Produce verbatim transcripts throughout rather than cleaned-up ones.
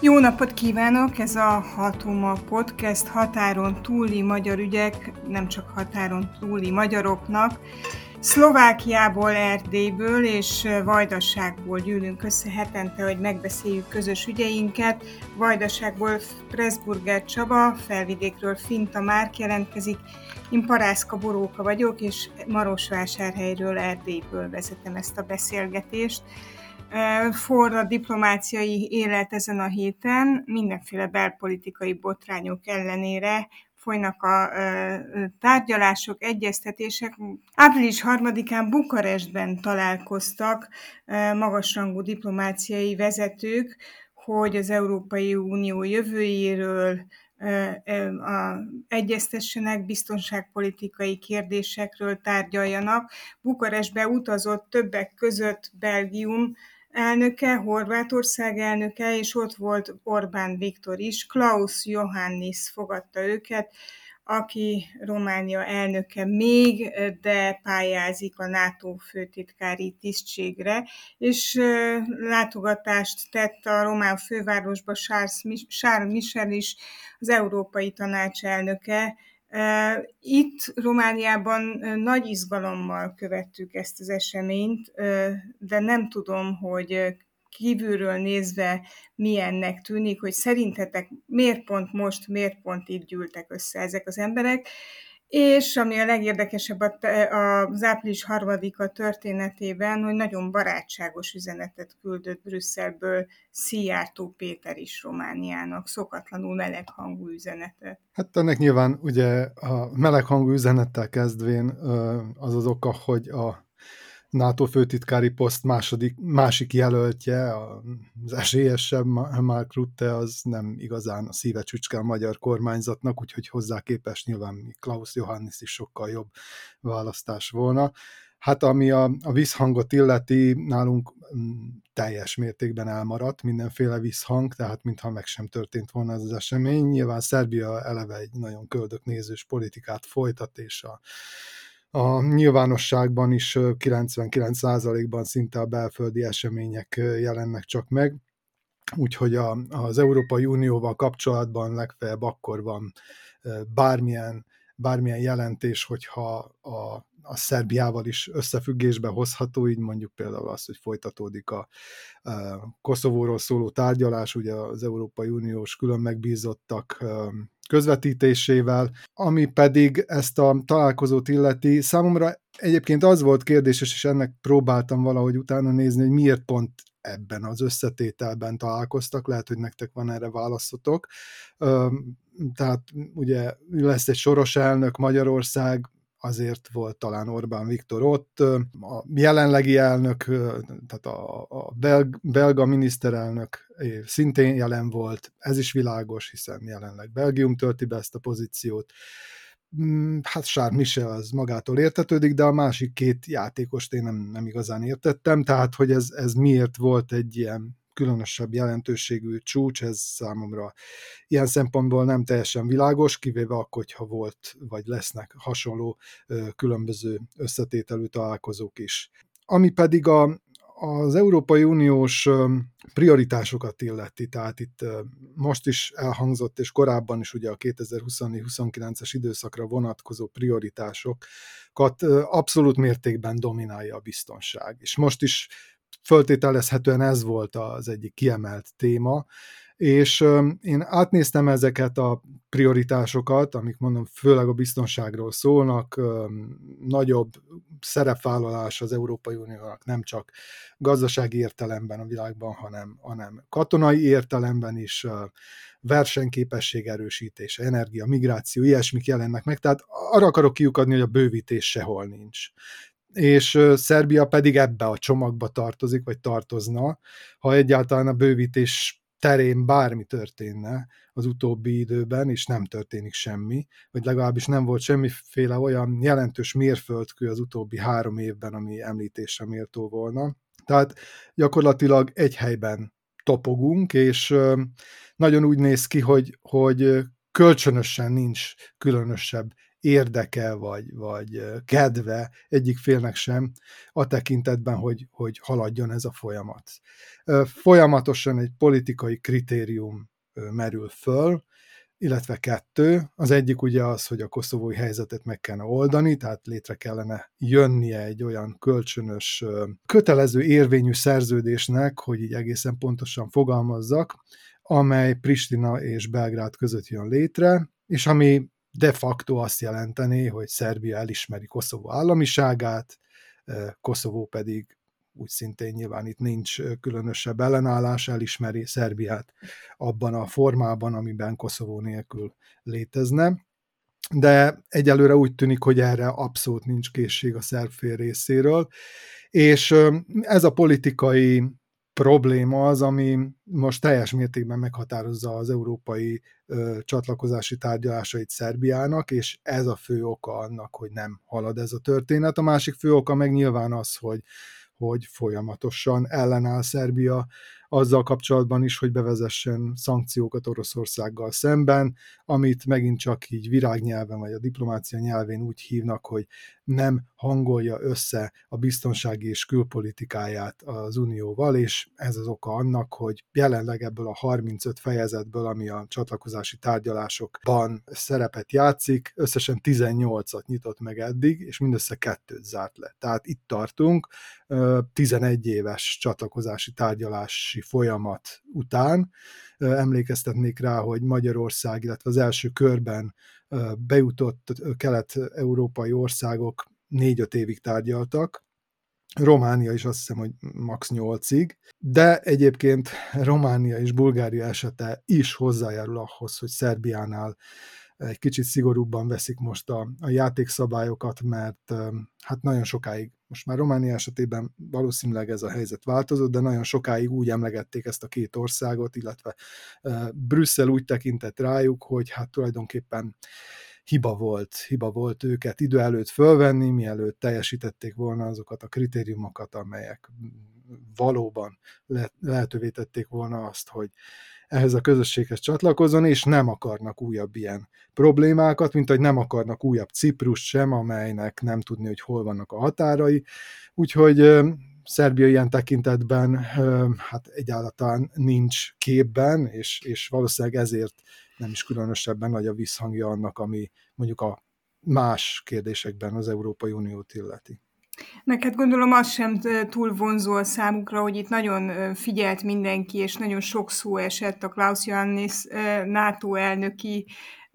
Jó napot kívánok! Ez a Hatuma Podcast, határon túli magyar ügyek, nem csak határon túli magyaroknak. Szlovákiából, Erdélyből és Vajdaságból gyűlünk össze hetente, hogy megbeszéljük közös ügyeinket. Vajdaságból Pressburger Csaba, Felvidékről Finta Márk jelentkezik. Én Parászka Boróka vagyok, és Marosvásárhelyről, Erdélyből vezetem ezt a beszélgetést. Forrad a diplomáciai élet ezen a héten, mindenféle belpolitikai botrányok ellenére folynak a tárgyalások, egyeztetések. április harmadikán Bukarestben találkoztak magasrangú diplomáciai vezetők, hogy az Európai Unió jövőjéről egyeztessenek, biztonságpolitikai kérdésekről tárgyaljanak. Bukarestbe utazott többek között Belgium elnöke, Horvátország elnöke, és ott volt Orbán Viktor is. Klaus Iohannis fogadta őket, aki Románia elnöke még, de pályázik a NATO főtitkári tisztségre, és látogatást tett a román fővárosba Charles Michel is, az Európai Tanács elnöke. Itt Romániában nagy izgalommal követtük ezt az eseményt, de nem tudom, hogy kívülről nézve milyennek tűnik, hogy szerintetek miért pont most, miért pont itt gyűltek össze ezek az emberek, és ami a legérdekesebb az április harmadika történetében, hogy nagyon barátságos üzenetet küldött Brüsszelből Szijjártó Péter is Romániának, szokatlanul meleghangú üzenetet. Hát ennek nyilván ugye a meleghangú üzenettel kezdvén az az oka, hogy a NATO főtitkári poszt második, másik jelöltje, az esélyesebb Mark Rutte, az nem igazán a szíve csücske a magyar kormányzatnak, úgyhogy hozzá képest nyilván Klaus Iohannis is sokkal jobb választás volna. Hát ami a, a visszhangot illeti, nálunk m, teljes mértékben elmaradt mindenféle visszhang, tehát mintha meg sem történt volna ez az esemény. Nyilván Szerbia eleve egy nagyon köldöknézős politikát folytat, és a A nyilvánosságban is kilencvenkilenc százalékban szinte a belföldi események jelennek csak meg, úgyhogy a, az Európai Unióval kapcsolatban legfeljebb akkor van bármilyen, bármilyen jelentés, hogyha a, a Szerbiával is összefüggésbe hozható, így mondjuk például az, hogy folytatódik a, a Koszovóról szóló tárgyalás, ugye az Európai Uniós külön megbízottak közvetítésével, ami pedig ezt a találkozót illeti. Számomra egyébként az volt kérdéses, és ennek próbáltam valahogy utána nézni, hogy miért pont ebben az összetételben találkoztak, lehet, hogy nektek van erre válaszotok. Tehát ugye lesz egy soros elnök, Magyarország, azért volt talán Orbán Viktor ott, a jelenlegi elnök, tehát a, a belg, belga miniszterelnök szintén jelen volt, ez is világos, hiszen jelenleg Belgium tölti be ezt a pozíciót. Hát Charles Michel az magától értetődik, de a másik két játékost én nem, nem igazán értettem, tehát hogy ez, ez miért volt egy ilyen különösebb jelentőségű csúcs, ez számomra ilyen szempontból nem teljesen világos, kivéve akkor, hogyha volt, vagy lesznek hasonló különböző összetételű találkozók is. Ami pedig a, az Európai Uniós prioritásokat illeti, tehát itt most is elhangzott, és korábban is ugye a kétezer-huszonnégy-huszonkilences időszakra vonatkozó prioritásokat abszolút mértékben dominálja a biztonság. És most is föltételezhetően ez volt az egyik kiemelt téma, és én átnéztem ezeket a prioritásokat, amik mondom főleg a biztonságról szólnak, nagyobb szerepvállalás az Európai Uniónak nem csak gazdasági értelemben a világban, hanem, hanem katonai értelemben is, versenyképesség erősítése, energia, migráció, ilyesmik jelennek meg, tehát arra akarok kiukadni, hogy a bővítés sehol nincs. És Szerbia pedig ebbe a csomagba tartozik, vagy tartozna, ha egyáltalán a bővítés terén bármi történne az utóbbi időben, és nem történik semmi, vagy legalábbis nem volt semmiféle olyan jelentős mérföldkő az utóbbi három évben, ami említésre méltó volna. Tehát gyakorlatilag egy helyben topogunk, és nagyon úgy néz ki, hogy, hogy kölcsönösen nincs különösebb érdeke vagy, vagy kedve egyik félnek sem a tekintetben, hogy, hogy haladjon ez a folyamat. Folyamatosan egy politikai kritérium merül föl, illetve kettő. Az egyik ugye az, hogy a koszovói helyzetet meg kellene oldani, tehát létre kellene jönnie egy olyan kölcsönös, kötelező érvényű szerződésnek, hogy így egészen pontosan fogalmazzak, amely Pristina és Belgrád között jön létre, és ami de facto azt jelenteni, hogy Szerbia elismeri Koszovó államiságát, Koszovó pedig úgy szintén nyilván itt nincs különösebb ellenállás, elismeri Szerbiát abban a formában, amiben Koszovó nélkül létezne. De egyelőre úgy tűnik, hogy erre abszolút nincs készség a szerb fél részéről, és ez a politikai probléma az, ami most teljes mértékben meghatározza az európai ö, csatlakozási tárgyalásait Szerbiának, és ez a fő oka annak, hogy nem halad ez a történet. A másik fő oka meg nyilván az, hogy hogy folyamatosan ellenáll Szerbia azzal kapcsolatban is, hogy bevezessen szankciókat Oroszországgal szemben, amit megint csak így virágnyelven vagy a diplomácia nyelvén úgy hívnak, hogy nem hangolja össze a biztonsági és külpolitikáját az Unióval, és ez az oka annak, hogy jelenleg ebből a harmincöt fejezetből, ami a csatlakozási tárgyalásokban szerepet játszik, összesen tizennyolcat nyitott meg eddig, és mindössze kettőt zárt le. Tehát itt tartunk, tizenegy éves csatlakozási tárgyalási folyamat után. Emlékeztetnék rá, hogy Magyarország, illetve az első körben bejutott kelet-európai országok négy-öt évig tárgyaltak, Románia is azt hiszem, hogy max. nyolcig, de egyébként Románia és Bulgária esete is hozzájárul ahhoz, hogy Szerbiánál egy kicsit szigorúbban veszik most a, a játékszabályokat, mert hát nagyon sokáig, most már Románia esetében valószínűleg ez a helyzet változott, de nagyon sokáig úgy emlegették ezt a két országot, illetve Brüsszel úgy tekintett rájuk, hogy hát tulajdonképpen hiba volt, hiba volt őket idő előtt fölvenni, mielőtt teljesítették volna azokat a kritériumokat, amelyek valóban le- lehetővé tették volna azt, hogy ehhez a közösséghez csatlakozzon, és nem akarnak újabb ilyen problémákat, mint hogy nem akarnak újabb Ciprust sem, amelynek nem tudni, hogy hol vannak a határai. Úgyhogy Szerbia ilyen tekintetben hát egyáltalán nincs képben, és, és valószínűleg ezért nem is különösebben nagy a visszhangja annak, ami mondjuk a más kérdésekben az Európai Uniót illeti. Meg hát gondolom az sem túl vonzó a számukra, hogy itt nagyon figyelt mindenki, és nagyon sok szó esett a Klaus Johannis NATO elnöki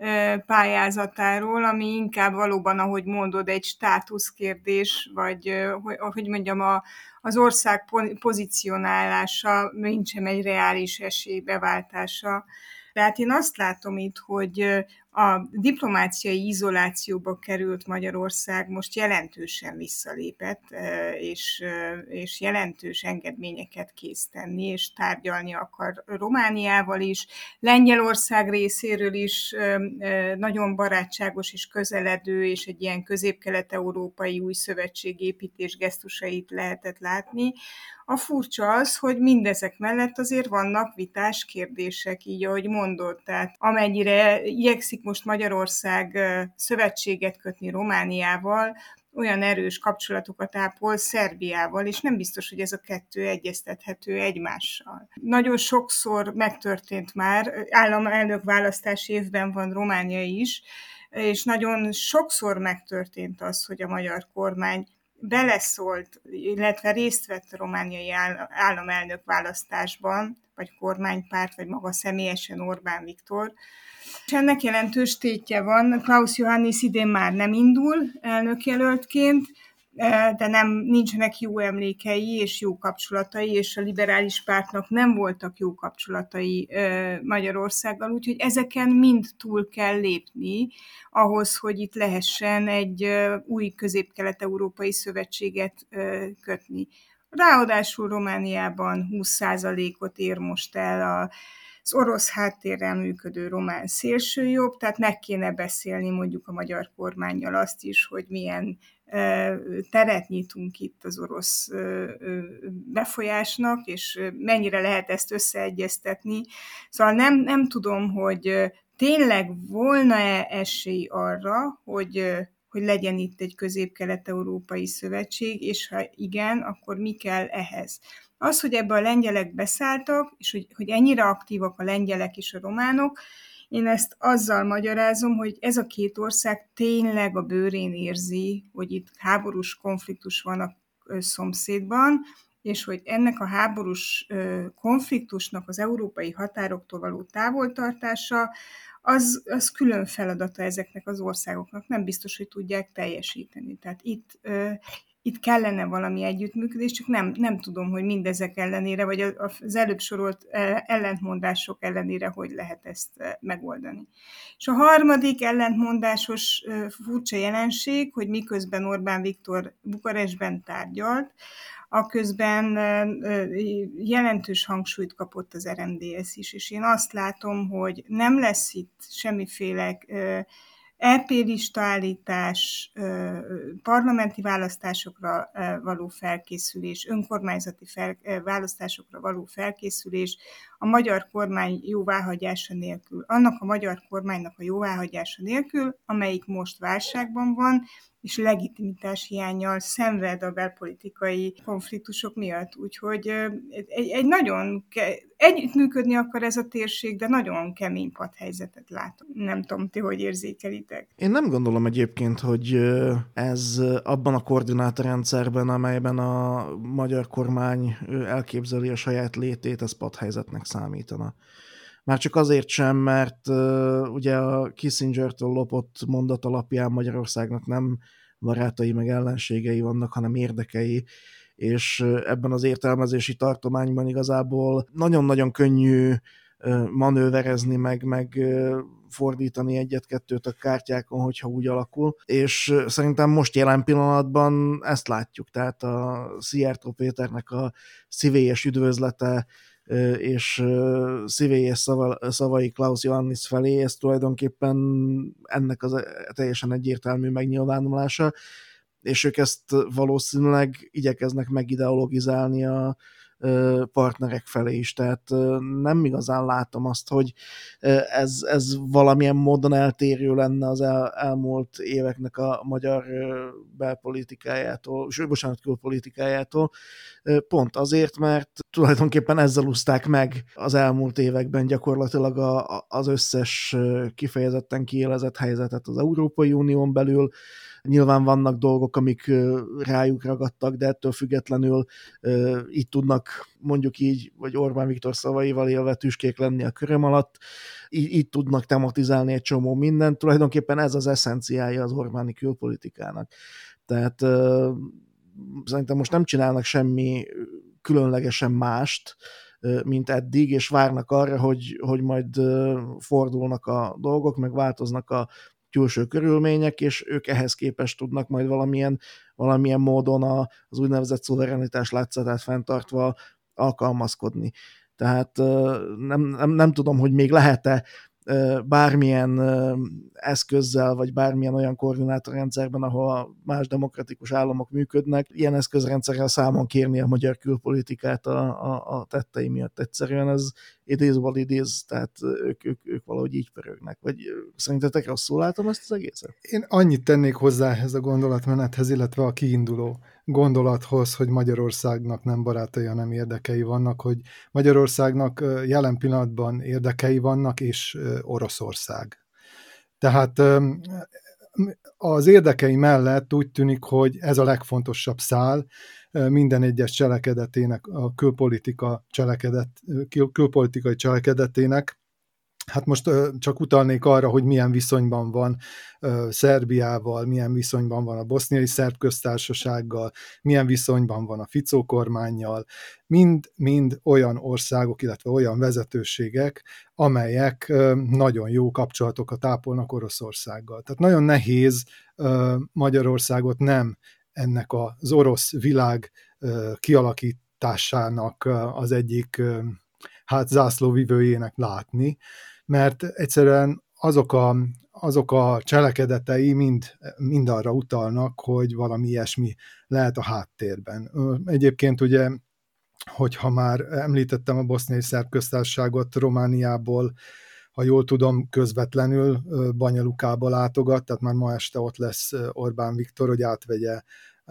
pályázatáról, ami inkább valóban, ahogy mondod, egy státuszkérdés, vagy hogy mondjam, a, az ország pozícionálása, nincsen egy reális esély beváltása. Tehát én azt látom itt, hogy a diplomáciai izolációba került Magyarország most jelentősen visszalépett, és, és jelentős engedményeket kész tenni, és tárgyalni akar Romániával is. Lengyelország részéről is nagyon barátságos és közeledő, és egy ilyen közép-kelet-európai új szövetségépítés gesztusait lehetett látni. A furcsa az, hogy mindezek mellett azért vannak vitás kérdések, így ahogy mondod, tehát amennyire igyekszik most Magyarország szövetséget kötni Romániával, olyan erős kapcsolatokat ápol Szerbiával, és nem biztos, hogy ez a kettő egyeztethető egymással. Nagyon sokszor megtörtént már, államelnök választási évben van Románia is, és nagyon sokszor megtörtént az, hogy a magyar kormány beleszólt, illetve részt vett a romániai államelnök választásban, vagy kormánypárt, vagy maga személyesen Orbán Viktor. És ennek jelentős tétje van. Klaus Johannis idén már nem indul elnökjelöltként, de nem, nincsenek jó emlékei és jó kapcsolatai, és a liberális pártnak nem voltak jó kapcsolatai Magyarországgal, úgyhogy ezeken mind túl kell lépni ahhoz, hogy itt lehessen egy új közép-kelet-európai szövetséget kötni. Ráadásul Romániában húsz százalékot ér most el a az orosz háttérrel működő román szélsőjobb, tehát meg kéne beszélni mondjuk a magyar kormánnyal azt is, hogy milyen teret nyitunk itt az orosz befolyásnak, és mennyire lehet ezt összeegyeztetni. Szóval nem, nem tudom, hogy tényleg volna-e esély arra, hogy, hogy legyen itt egy közép-kelet-európai szövetség, és ha igen, akkor mi kell ehhez? Az, hogy ebbe a lengyelek beszálltak, és hogy, hogy ennyire aktívak a lengyelek és a románok, én ezt azzal magyarázom, hogy ez a két ország tényleg a bőrén érzi, hogy itt háborús konfliktus van a szomszédban, és hogy ennek a háborús konfliktusnak az európai határoktól való távoltartása, az, az külön feladata ezeknek az országoknak. Nem biztos, hogy tudják teljesíteni. Tehát itt, itt kellene valami együttműködés, csak nem, nem tudom, hogy mindezek ellenére, vagy az előbb sorolt ellentmondások ellenére, hogy lehet ezt megoldani. És a harmadik ellentmondásos furcsa jelenség, hogy miközben Orbán Viktor Bukarestben tárgyalt, aközben jelentős hangsúlyt kapott az er em dé es is, és én azt látom, hogy nem lesz itt semmiféle é pé listaállítás, parlamenti választásokra való felkészülés, önkormányzati fel, választásokra való felkészülés a magyar kormány jóváhagyása nélkül. Annak a magyar kormánynak a jóváhagyása nélkül, amelyik most válságban van, és legitimitás hiánnyal szenved a belpolitikai konfliktusok miatt. Úgyhogy egy, egy nagyon ke- együttműködni akar ez a térség, de nagyon kemény padhelyzetet látom. Nem tudom, ti hogy érzékelitek? Én nem gondolom egyébként, hogy ez abban a koordinátorrendszerben, amelyben a magyar kormány elképzeli a saját létét, ez padhelyzetnek számítana. Már csak azért sem, mert uh, ugye a Kissingertől lopott mondat alapján Magyarországnak nem barátai meg ellenségei vannak, hanem érdekei, és ebben az értelmezési tartományban igazából nagyon-nagyon könnyű uh, manőverezni, meg, meg uh, fordítani egyet-kettőt a kártyákon, hogyha úgy alakul, és szerintem most jelen pillanatban ezt látjuk, tehát a Szijjártó Péternek a szívélyes üdvözlete és szívélyes szava, szavai Klaus Johannis felé, ez tulajdonképpen ennek az teljesen egyértelmű megnyilvánulása, és ők ezt valószínűleg igyekeznek megideologizálni a partnerek felé is, tehát nem igazán látom azt, hogy ez, ez valamilyen módon eltérő lenne az el, elmúlt éveknek a magyar belpolitikájától, és bocsánat, külpolitikájától, pont azért, mert tulajdonképpen ezzel úszták meg az elmúlt években gyakorlatilag a, az összes kifejezetten kiélezett helyzetet az Európai Unión belül. Nyilván vannak dolgok, amik rájuk ragadtak, de ettől függetlenül így tudnak mondjuk így, vagy Orbán Viktor szavaival élve tüskék lenni a köröm alatt, így, így tudnak tematizálni egy csomó mindent. Tulajdonképpen ez az eszenciája az Orbáni külpolitikának. Tehát szerintem most nem csinálnak semmi különlegesen mást, mint eddig, és várnak arra, hogy, hogy majd fordulnak a dolgok, meg változnak a külső körülmények, és ők ehhez képest tudnak majd valamilyen, valamilyen módon az úgynevezett szuverenitás látszatát fenntartva alkalmazkodni. Tehát nem, nem, nem tudom, hogy még lehet-e bármilyen eszközzel, vagy bármilyen olyan koordinátorrendszerben, ahol más demokratikus államok működnek, ilyen eszközrendszerrel számon kérni a magyar külpolitikát a, a, a tettei miatt. Egyszerűen ez it is what it is, tehát ők, ők, ők valahogy így pörögnek. Vagy szerintetek rosszul látom ezt az egészet? Én annyit tennék hozzá ehhez a gondolatmenethez, illetve a kiinduló gondolathoz, hogy Magyarországnak nem barátai, hanem érdekei vannak, hogy Magyarországnak jelen pillanatban érdekei vannak, és Oroszország. Tehát az érdekei mellett úgy tűnik, hogy ez a legfontosabb szál minden egyes cselekedetének, a külpolitika cselekedet, külpolitikai cselekedetének. Hát most csak utalnék arra, hogy milyen viszonyban van Szerbiával, milyen viszonyban van a boszniai szerb köztársasággal, milyen viszonyban van a Ficó kormánnyal, mind, mind olyan országok, illetve olyan vezetőségek, amelyek nagyon jó kapcsolatokat ápolnak Oroszországgal. Tehát nagyon nehéz Magyarországot nem ennek az orosz világ kialakításának az egyik hát zászlóvivőjének látni, mert egyszerűen azok a, azok a cselekedetei mind, mind arra utalnak, hogy valami ilyesmi lehet a háttérben. Egyébként ugye, hogyha már említettem a boszniai szerb köztársaságot, Romániából ha jól tudom, közvetlenül Banja Lukába látogat, tehát már ma este ott lesz Orbán Viktor, hogy átvegye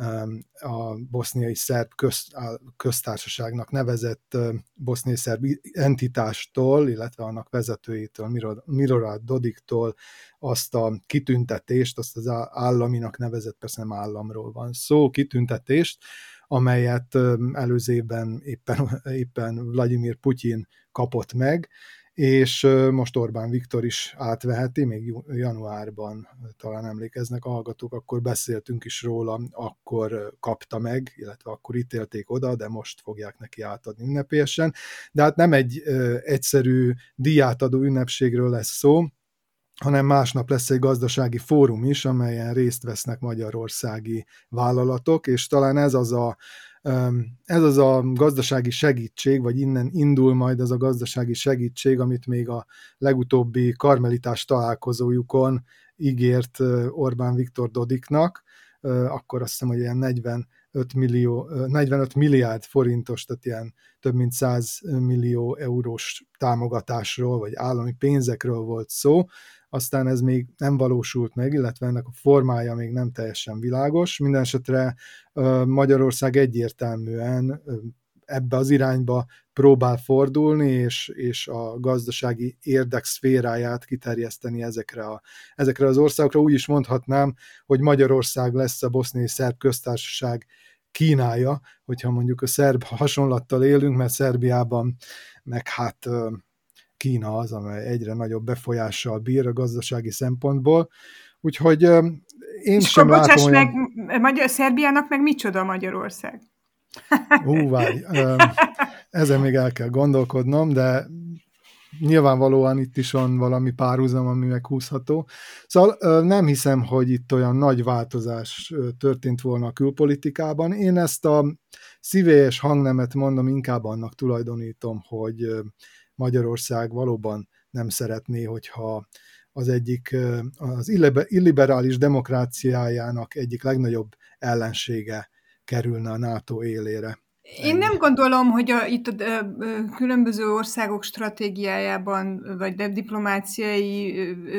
a boszniai szerb közt, köztársaságnak nevezett boszniai szerb entitástól, illetve annak vezetőjétől, Milorad Dodiktól azt a kitüntetést, azt az államinak nevezett, persze nem államról van szó, kitüntetést, amelyet előző évben éppen, éppen Vladimir Putyin kapott meg, és most Orbán Viktor is átveheti, még januárban, talán emlékeznek a hallgatók, akkor beszéltünk is róla, akkor kapta meg, illetve akkor ítélték oda, de most fogják neki átadni ünnepélyesen. De hát nem egy egyszerű díjátadó ünnepségről lesz szó, hanem másnap lesz egy gazdasági fórum is, amelyen részt vesznek magyarországi vállalatok, és talán ez az a Ez az a gazdasági segítség, vagy innen indul majd az a gazdasági segítség, amit még a legutóbbi karmelitás találkozójukon ígért Orbán Viktor Dodiknak, akkor azt hiszem, hogy ilyen negyvenöt millió, negyvenöt milliárd forintos, tehát ilyen több mint száz millió eurós támogatásról, vagy állami pénzekről volt szó, aztán ez még nem valósult meg, illetve ennek a formája még nem teljesen világos. Minden esetre Magyarország egyértelműen ebbe az irányba próbál fordulni, és, és a gazdasági érdekszféráját kiterjeszteni ezekre, a, ezekre az országokra. Úgy is mondhatnám, hogy Magyarország lesz a boszniai szerb köztársaság Kínája, hogyha mondjuk a szerb hasonlattal élünk, mert Szerbiában meg hát Kína az, amely egyre nagyobb befolyással bír a gazdasági szempontból. Úgyhogy én és sem akkor, látom olyan... meg, Magyar, Szerbiának meg micsoda Magyarország? Ú, várj, ezen még el kell gondolkodnom, de nyilvánvalóan itt is van valami párhuzam, ami meghúzható. Szóval nem hiszem, hogy itt olyan nagy változás történt volna a külpolitikában. Én ezt a szívélyes hangnemet mondom, inkább annak tulajdonítom, hogy Magyarország valóban nem szeretné, hogyha az egyik, az illiberális demokráciájának egyik legnagyobb ellensége kerülne a NATO élére. Én nem gondolom, hogy a, itt a, a, a különböző országok stratégiájában, vagy diplomáciai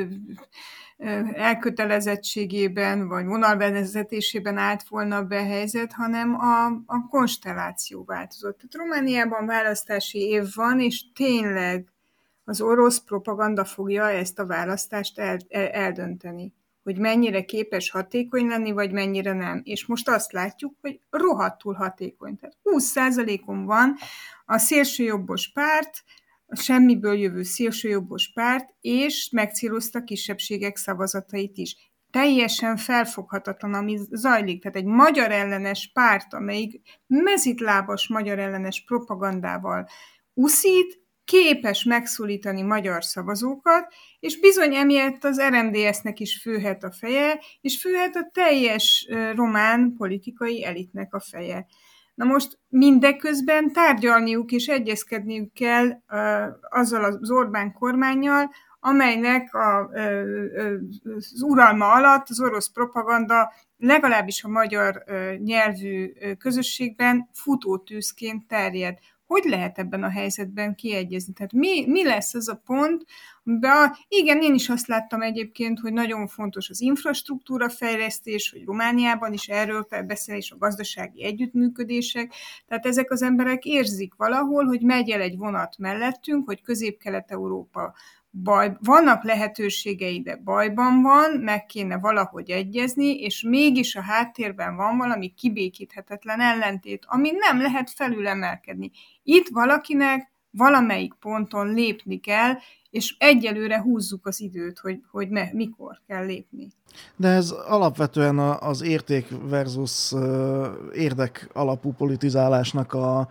elkötelezettségében, vagy vonalvezetésében állt volna be a helyzet, hanem a, a konstelláció változott. Tehát Romániában választási év van, és tényleg az orosz propaganda fogja ezt a választást el, el, eldönteni, hogy mennyire képes hatékony lenni, vagy mennyire nem. És most azt látjuk, hogy rohadtul hatékony. Tehát húsz százalékon van a szélsőjobbos párt, a semmiből jövő szélsőjobbos párt, és megcélozta a kisebbségek szavazatait is. Teljesen felfoghatatlan, ami zajlik. Tehát egy magyar ellenes párt, amelyik mezitlábas magyar ellenes propagandával uszít, képes megszólítani magyar szavazókat, és bizony emiatt az er em dé es-nek is főhet a feje, és főhet a teljes román politikai elitnek a feje. Na most mindeközben tárgyalniuk és egyezkedniük kell uh, azzal az Orbán kormánnyal, amelynek a, uh, az uralma alatt az orosz propaganda legalábbis a magyar uh, nyelvű uh, közösségben futótűzként terjed. Hogy lehet ebben a helyzetben kiegyezni? Tehát mi, mi lesz az a pont, amiben a, igen, én is azt láttam egyébként, hogy nagyon fontos az infrastruktúra fejlesztés, hogy Romániában is erről beszél, és a gazdasági együttműködések. Tehát ezek az emberek érzik valahol, hogy megy el egy vonat mellettünk, hogy Közép-Kelet-Európa baj, vannak lehetőségei, de bajban van, meg kéne valahogy egyezni, és mégis a háttérben van valami kibékíthetetlen ellentét, ami nem lehet felülemelkedni. Itt valakinek valamelyik ponton lépni kell, és egyelőre húzzuk az időt, hogy, hogy me, mikor kell lépni. De ez alapvetően az érték versus érdek alapú politizálásnak a,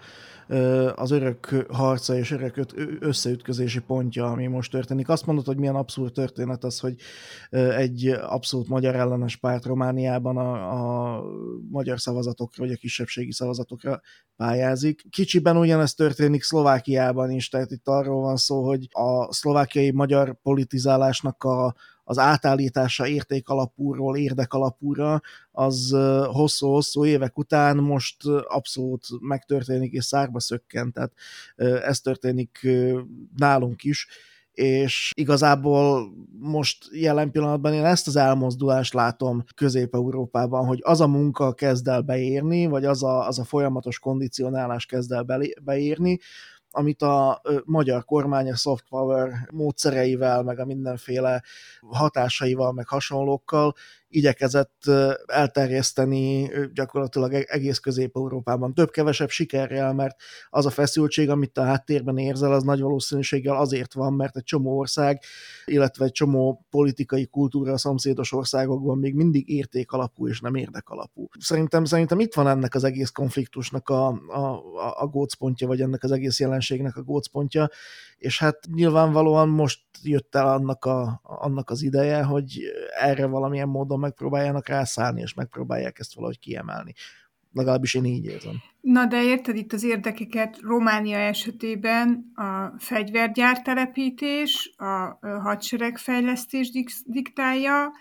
az örök harca és örök összeütközési pontja, ami most történik. Azt mondod, hogy milyen abszurd történet az, hogy egy abszolút magyar ellenes párt Romániában a, a magyar szavazatokra, vagy a kisebbségi szavazatokra pályázik. Kicsiben ugyanezt történik Szlovákiában is, tehát itt arról van szó, hogy a szlovákiai magyar politizálásnak a az átállítása értékalapúról érdekalapúra, az hosszú-hosszú évek után most abszolút megtörténik és szárba szökkent. Tehát ez történik nálunk is. és igazából most jelen pillanatban én ezt az elmozdulást látom Közép-Európában, hogy az a munka kezd el beérni, vagy az a, az a folyamatos kondicionálás kezd el beérni, amit a magyar kormány a soft power módszereivel, meg a mindenféle hatásaival, meg hasonlókkal igyekezett elterjeszteni gyakorlatilag egész Közép-Európában. Több-kevesebb sikerrel, mert az a feszültség, amit a háttérben érzel, az nagy valószínűséggel azért van, mert egy csomó ország, illetve egy csomó politikai kultúra a szomszédos országokban még mindig érték alapú és nem érdek alapú. Szerintem, szerintem itt van ennek az egész konfliktusnak a, a, a gócpontja, vagy ennek az egész jelenségnek a gócpontja, és hát nyilvánvalóan most jött el annak, a, annak az ideje, hogy erre valamilyen módon megpróbáljanak rászállni, és megpróbálják ezt valahogy kiemelni. Legalábbis én így érzem. Na de érted itt az érdekeket, Románia esetében a fegyvergyártelepítés, a hadseregfejlesztés diktálja,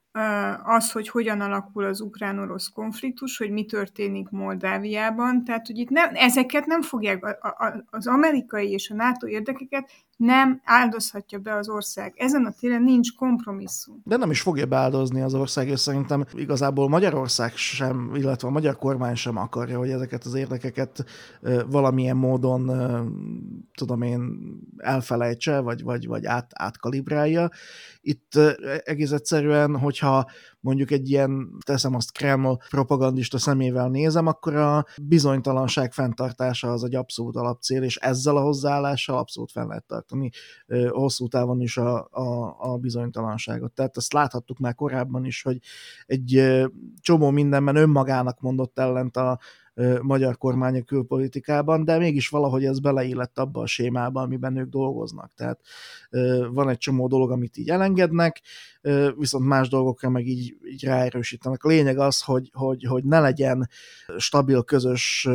az, hogy hogyan alakul az ukrán-orosz konfliktus, hogy mi történik Moldáviában, tehát hogy itt nem, ezeket nem fogják, a, a, az amerikai és a NATO érdekeket nem áldozhatja be az ország. Ezen a téren nincs kompromisszum. De nem is fogja beáldozni az ország, és szerintem igazából Magyarország sem, illetve a magyar kormány sem akarja, hogy ezeket az érdekeket valamilyen módon, tudom én, elfelejtse, vagy, vagy, vagy át, átkalibrálja. Itt egész egyszerűen, hogyha mondjuk egy ilyen, teszem azt Kreml propagandista szemével nézem, akkor a bizonytalanság fenntartása az egy abszolút alapcél, és ezzel a hozzáállással abszolút fenn lehet tartani hosszú távon is a, a, a bizonytalanságot. Tehát ezt láthattuk már korábban is, hogy egy csomó mindenben önmagának mondott ellent a magyar kormány a külpolitikában, de mégis valahogy ez beleillett abba a sémába, amiben ők dolgoznak. Tehát van egy csomó dolog, amit így elengednek, viszont más dolgokra meg így, így ráerősítenek. A lényeg az, hogy, hogy, hogy ne legyen stabil, közös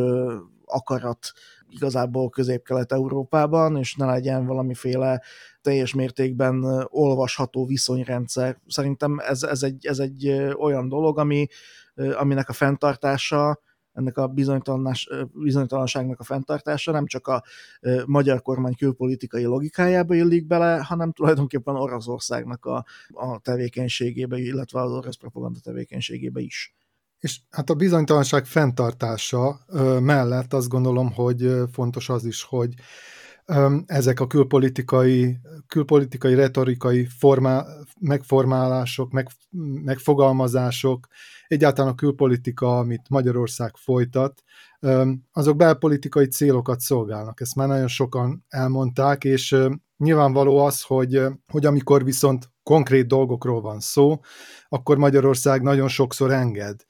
akarat igazából Közép-Kelet-Európában, és ne legyen valamiféle teljes mértékben olvasható viszonyrendszer. Szerintem ez, ez, egy, ez egy olyan dolog, ami, aminek a fenntartása, ennek a bizonytalanságnak a fenntartása nem csak a magyar kormány külpolitikai logikájába illik bele, hanem tulajdonképpen Oroszországnak a, a tevékenységébe, illetve az orosz propaganda tevékenységébe is. És hát a bizonytalanság fenntartása mellett azt gondolom, hogy fontos az is, hogy ezek a külpolitikai, külpolitikai retorikai formá, megformálások, meg, megfogalmazások, egyáltalán a külpolitika, amit Magyarország folytat, azok belpolitikai célokat szolgálnak. Ezt már nagyon sokan elmondták, és nyilvánvaló az, hogy, hogy amikor viszont konkrét dolgokról van szó, akkor Magyarország nagyon sokszor enged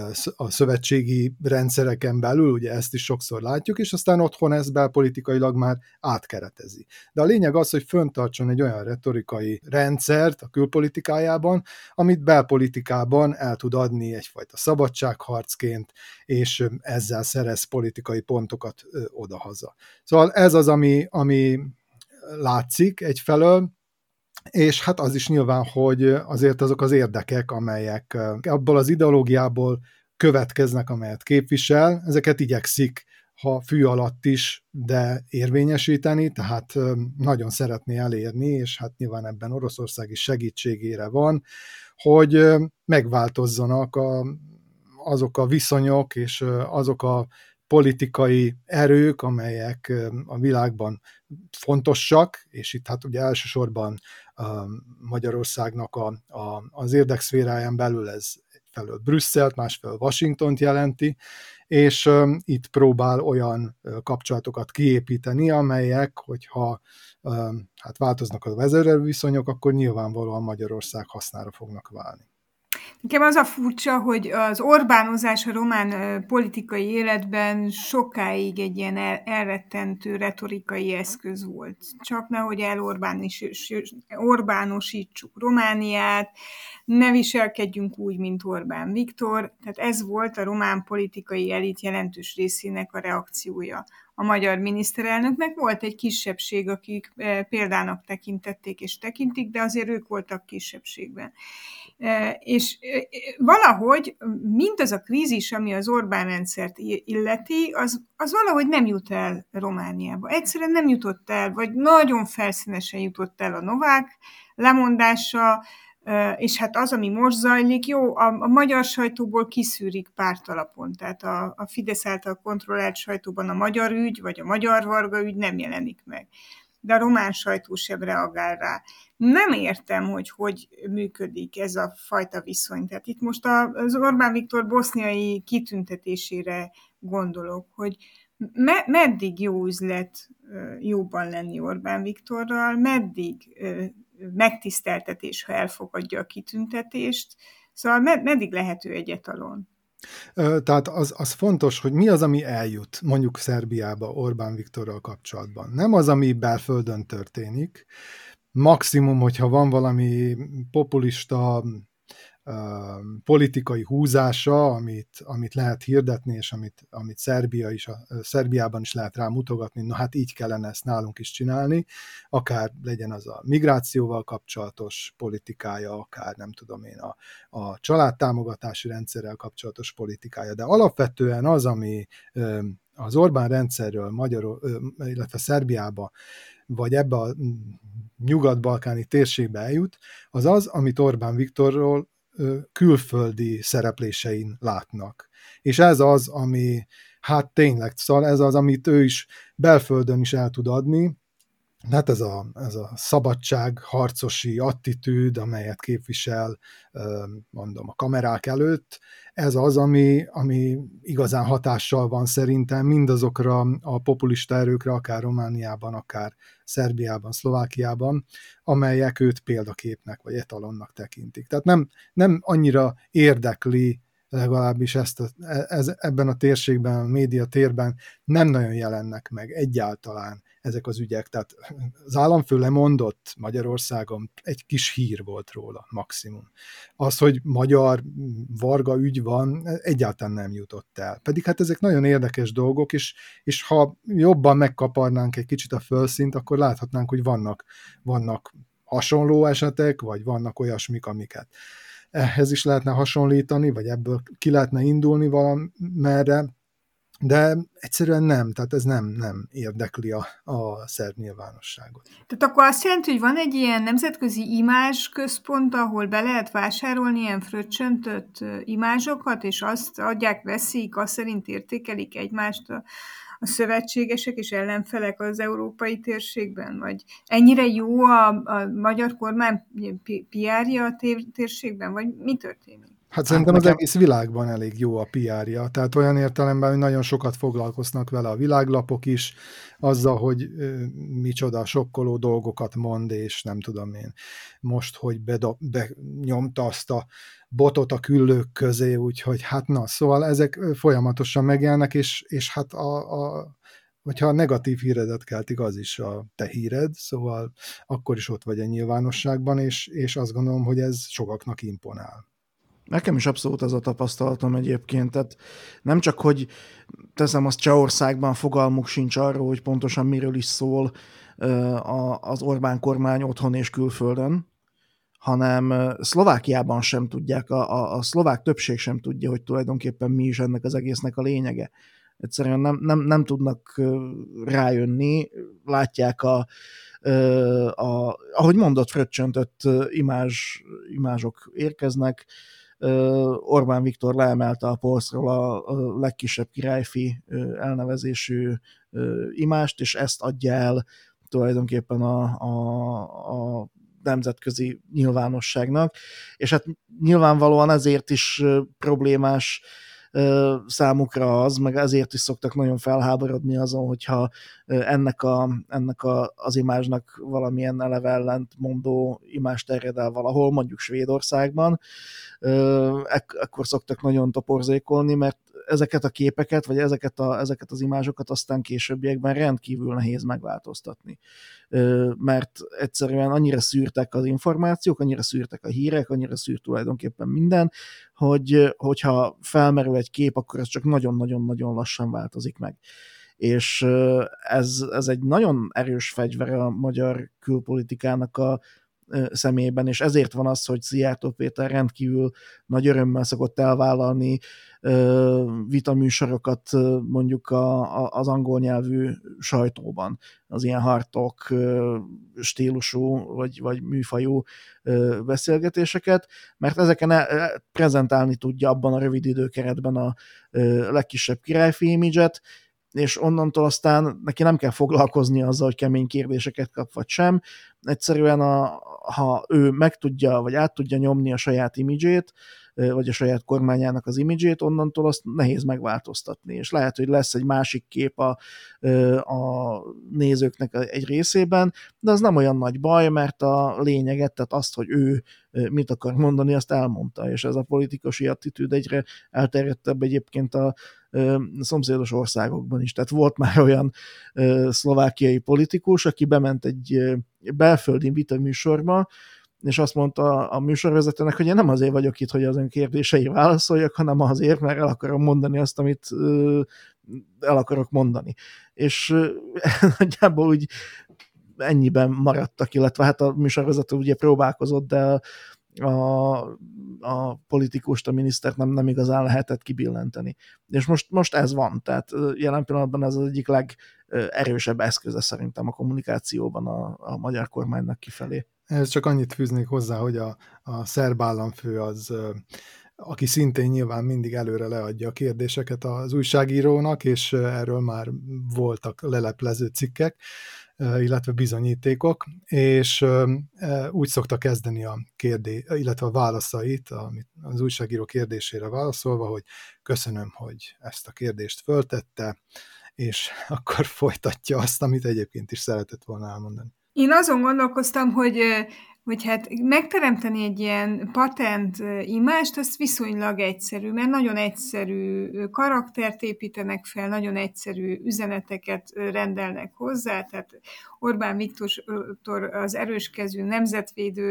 a szövetségi rendszereken belül, ugye ezt is sokszor látjuk, és aztán otthon ezt belpolitikailag már átkeretezi. De a lényeg az, hogy föntartson egy olyan retorikai rendszert a külpolitikájában, amit belpolitikában el tud adni egyfajta szabadságharcként, és ezzel szerez politikai pontokat odahaza. Szóval ez az, ami, ami látszik egyfelől, és hát az is nyilván, hogy azért azok az érdekek, amelyek abból az ideológiából következnek, amelyet képvisel, ezeket igyekszik, ha fű alatt is, de érvényesíteni, tehát nagyon szeretné elérni, és hát nyilván ebben Oroszország is segítségére van, hogy megváltozzanak a, azok a viszonyok, és azok a politikai erők, amelyek a világban fontosak, és itt hát ugye elsősorban Magyarországnak a, a, az érdekszféráján belül ez egyfelől Brüsszelt, másfelől Washingtont jelenti, és um, itt próbál olyan uh, kapcsolatokat kiépíteni, amelyek, hogyha um, hát változnak a vezérviszonyok, akkor nyilvánvalóan Magyarország hasznára fognak válni. Nekem az a furcsa, hogy az Orbánozás a román politikai életben sokáig egy ilyen el, elrettentő retorikai eszköz volt. Csak nehogy Orbánosítsuk Romániát, ne viselkedjünk úgy, mint Orbán Viktor. Tehát ez volt a román politikai elit jelentős részének a reakciója. a magyar miniszterelnöknek. Volt egy kisebbség, akik példának tekintették és tekintik, de azért ők voltak kisebbségben. És valahogy mindaz a krízis, ami az Orbán rendszert illeti, az, az valahogy nem jut el Romániába. Egyszerűen nem jutott el, vagy nagyon felszínesen jutott el a Novák lemondása, és hát az, ami most zajlik, jó, a, a magyar sajtóból kiszűrik pártalapon, tehát a, a Fidesz által kontrollált sajtóban a magyar ügy, vagy a magyar Varga ügy nem jelenik meg. De a román sajtó sem reagál rá. Nem értem, hogy hogy működik ez a fajta viszony. Tehát itt most az Orbán Viktor boszniai kitüntetésére gondolok, hogy me- meddig jó üzlet jóban lenni Orbán Viktorral, meddig megtiszteltetés, ha elfogadja a kitüntetést. Szóval med- meddig lehető egy etalon? Tehát az, az fontos, hogy mi az, ami eljut mondjuk Szerbiába Orbán Viktorral kapcsolatban. Nem az, ami belföldön történik. Maximum, hogyha van valami populista politikai húzása, amit, amit lehet hirdetni, és amit, amit Szerbia is, a, Szerbiában is lehet rá mutogatni, na hát így kellene ezt nálunk is csinálni, akár legyen az a migrációval kapcsolatos politikája, akár nem tudom én, a, a családtámogatási rendszerrel kapcsolatos politikája, de alapvetően az, ami az Orbán rendszerről Magyar, illetve Szerbiába, vagy ebbe a nyugat-balkáni térségbe eljut, az az, amit Orbán Viktorról külföldi szereplésein látnak. És ez az, ami hát tényleg, szóval ez az, amit ő is belföldön is el tud adni, hát ez a, ez a szabadság harcosi attitűd, amelyet képvisel, mondom, a kamerák előtt, ez az, ami, ami igazán hatással van szerintem mindazokra a populista erőkre, akár Romániában, akár Szerbiában, Szlovákiában, amelyek őt példaképnek vagy etalonnak tekintik. Tehát nem, nem annyira érdekli legalábbis ezt a, ez, ebben a térségben, a média térben nem nagyon jelennek meg egyáltalán ezek az ügyek. Tehát az államfő lemondott Magyarországon, egy kis hír volt róla maximum. Az, hogy magyar Varga ügy van, egyáltalán nem jutott el. Pedig hát ezek nagyon érdekes dolgok, és, és ha jobban megkaparnánk egy kicsit a fölszínt, akkor láthatnánk, hogy vannak, vannak hasonló esetek, vagy vannak olyasmik, amiket ehhez is lehetne hasonlítani, vagy ebből ki lehetne indulni valamerre, de egyszerűen nem, tehát ez nem, nem érdekli a, a szerb nyilvánosságot. Tehát akkor azt jelenti, hogy van egy ilyen nemzetközi imázs központ, ahol be lehet vásárolni ilyen fröccsöntött imázsokat, és azt adják, veszik, azt szerint értékelik egymást a a szövetségesek és ellenfelek az európai térségben? Vagy ennyire jó a, a magyar kormány pé er-ja a térségben? Vagy mi történik? Hát szerintem az egész világban elég jó a pé er-ja. Tehát olyan értelemben, hogy nagyon sokat foglalkoznak vele a világlapok is, azzal, hogy micsoda sokkoló dolgokat mond, és nem tudom én, most, hogy benyomta azt a botot a küllők közé, úgyhogy hát na, szóval ezek folyamatosan megjelennek, és, és hát a, a hogyha a negatív híredet keltik, az is a te híred, szóval akkor is ott vagy a nyilvánosságban, és, és azt gondolom, hogy ez sokaknak imponál. Nekem is abszolút ez a tapasztalatom egyébként, tehát nem csak, hogy teszem azt, Csehországban fogalmuk sincs arról, hogy pontosan miről is szól az Orbán kormány otthon és külföldön, hanem Szlovákiában sem tudják, a, a, a szlovák többség sem tudja, hogy tulajdonképpen mi is ennek az egésznek a lényege. Egyszerűen nem, nem, nem tudnak rájönni, látják a, a ahogy mondott, fröccsöntött imázs, imázsok érkeznek. Orbán Viktor leemelte a polcról a legkisebb királyfi elnevezésű imást, és ezt adja el tulajdonképpen a, a, a nemzetközi nyilvánosságnak, és hát nyilvánvalóan ezért is problémás számukra az, meg ezért is szoktak nagyon felháborodni azon, hogyha ennek, a, ennek a, az imázsnak valamilyen eleve ellentmondó imázs terjed el valahol, mondjuk Svédországban, Ek- akkor szoktak nagyon toporzékolni, mert ezeket a képeket, vagy ezeket, a, ezeket az imázsokat aztán későbbiekben rendkívül nehéz megváltoztatni. Mert egyszerűen annyira szűrtek az információk, annyira szűrtek a hírek, annyira szűrt tulajdonképpen minden, hogy hogyha felmerül egy kép, akkor ez csak nagyon-nagyon-nagyon lassan változik meg. és ez, ez egy nagyon erős fegyver a magyar külpolitikának a személyében, és ezért van az, hogy Szijjártó Péter rendkívül nagy örömmel szokott elvállalni vitaműsorokat mondjuk a, a, az angol nyelvű sajtóban, az ilyen hartok stílusú vagy, vagy műfajú beszélgetéseket, mert ezeken prezentálni tudja abban a rövid időkeretben a legkisebb királyfi imidzset, és onnantól aztán neki nem kell foglalkozni azzal, hogy kemény kérdéseket kap, vagy sem. Egyszerűen a, ha ő meg tudja, vagy át tudja nyomni a saját imidzsét, vagy a saját kormányának az imidzsét, onnantól azt nehéz megváltoztatni. És lehet, hogy lesz egy másik kép a, a nézőknek egy részében, de az nem olyan nagy baj, mert a lényeget, tehát azt, hogy ő mit akar mondani, azt elmondta, és ez a politikusi attitűd egyre elterjedtebb egyébként a szomszédos országokban is. Tehát volt már olyan szlovákiai politikus, aki bement egy belföldi vitaműsorba, és azt mondta a műsorvezetőnek, hogy én nem azért vagyok itt, hogy az ön kérdései válaszoljak, hanem azért, mert el akarom mondani azt, amit el akarok mondani. És nagyjából úgy ennyiben maradtak, illetve hát a műsorvezető ugye próbálkozott, de a, a politikust, a minisztert nem, nem igazán lehetett kibillenteni. És most, most ez van, tehát jelen pillanatban ez az egyik legerősebb eszköze szerintem a kommunikációban a, a magyar kormánynak kifelé. Ez csak annyit fűznék hozzá, hogy a, a szerb államfő az, aki szintén nyilván mindig előre leadja a kérdéseket az újságírónak, és erről már voltak leleplező cikkek, illetve bizonyítékok, és úgy szokta kezdeni a kérdés, illetve a válaszait, amit az újságíró kérdésére válaszolva, hogy köszönöm, hogy ezt a kérdést föltette, és akkor folytatja azt, amit egyébként is szeretett volna elmondani. Én azon gondolkoztam, hogy, hogy hát megteremteni egy ilyen patent imást, az viszonylag egyszerű, mert nagyon egyszerű karaktert építenek fel, nagyon egyszerű üzeneteket rendelnek hozzá, tehát Orbán Viktor az erőskezű nemzetvédő,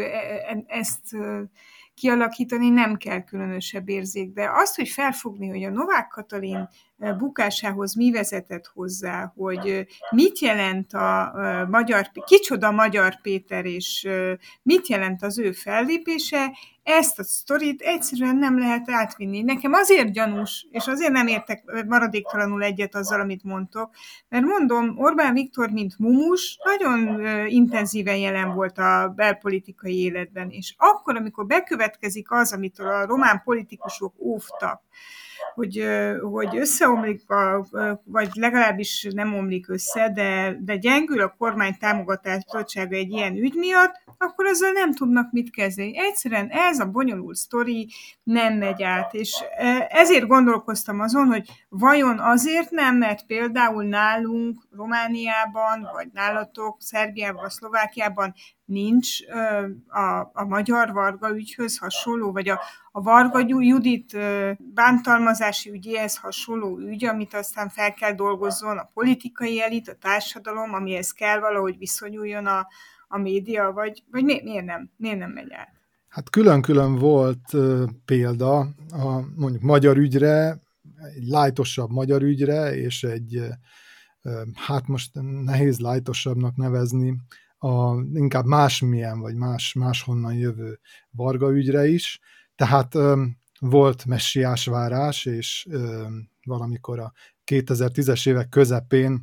ezt kialakítani nem kell különösebb érzék, de azt, hogy felfogni, hogy a Novák Katalin bukásához mi vezetett hozzá, hogy mit jelent a magyar, kicsoda Magyar Péter, és mit jelent az ő fellépése, ezt a sztorit egyszerűen nem lehet átvinni. Nekem azért gyanús, és azért nem értek maradéktalanul egyet azzal, amit mondtok, mert mondom, Orbán Viktor, mint mumus, nagyon intenzíven jelen volt a belpolitikai életben, és akkor, amikor bekövetkezik az, amitől a román politikusok óvtak, hogy, hogy összeomlik, a, vagy legalábbis nem omlik össze, de, de gyengül a kormány támogatottsága egy ilyen ügy miatt, akkor azzal nem tudnak mit kezdeni. Egyszerűen ez a bonyolult sztori nem megy át, és ezért gondolkoztam azon, hogy vajon azért nem, mert például nálunk Romániában, vagy nálatok Szerbiában, Szlovákiában nincs a, a magyar Varga ügyhöz hasonló, vagy a, a Varga Judit bántalmazási ügyéhez hasonló ügy, amit aztán fel kell dolgozzon a politikai elit, a társadalom, amihez kell valahogy viszonyuljon a, a média, vagy, vagy mi, miért nem? Miért nem megy át? Hát külön-külön volt uh, példa a mondjuk magyar ügyre, egy lájtosabb magyar ügyre, és egy, uh, hát most nehéz lájtosabbnak nevezni, a, inkább másmilyen, vagy más, máshonnan jövő Varga ügyre is. Tehát um, volt messiásvárás, és um, valamikor a kétezer-tízes évek közepén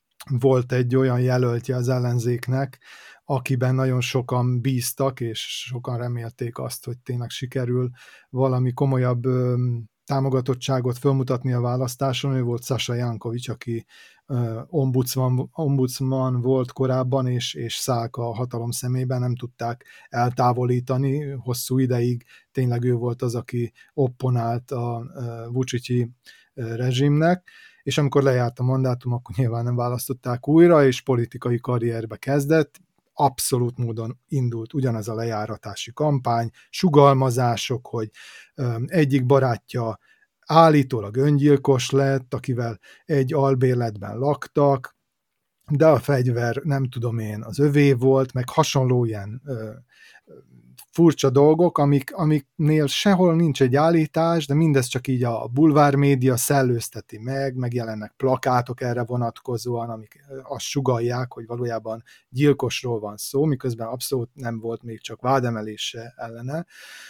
volt egy olyan jelöltje az ellenzéknek, akiben nagyon sokan bíztak, és sokan remélték azt, hogy tényleg sikerül valami komolyabb um, támogatottságot fölmutatni a választáson. Ő volt Sasa Jankovics, aki uh, ombudsman, ombudsman volt korábban, és, és szállt a hatalom szemében, nem tudták eltávolítani hosszú ideig. Tényleg ő volt az, aki opponált a uh, Vučići uh, rezsimnek, és amikor lejárt a mandátum, akkor nyilván nem választották újra, és politikai karrierbe kezdett. Abszolút módon indult ugyanaz a lejáratási kampány, sugalmazások, hogy egyik barátja állítólag öngyilkos lett, akivel egy albérletben laktak, de a fegyver, nem tudom én, az övé volt, meg hasonló ilyen ö, furcsa dolgok, amik, amiknél sehol nincs egy állítás, de mindez csak így a bulvármédia szellőzteti meg, megjelennek plakátok erre vonatkozóan, amik azt sugallják, hogy valójában gyilkosról van szó, miközben abszolút nem volt még csak vádemelése ellene.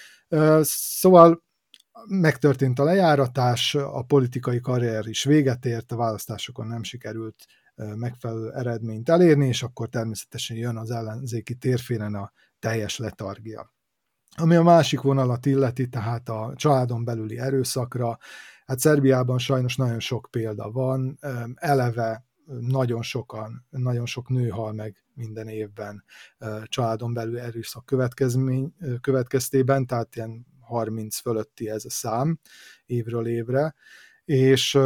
Szóval megtörtént a lejáratás, a politikai karrier is véget ért, a választásokon nem sikerült megfelelő eredményt elérni, és akkor természetesen jön az ellenzéki térfélen a teljes letargia. Ami a másik vonalat illeti, tehát a családon belüli erőszakra, hát Szerbiában sajnos nagyon sok példa van, eleve nagyon sokan, nagyon sok nő hal meg minden évben családon belüli erőszak következmény, következtében, tehát ilyen harminc fölötti ez a szám évről évre, és,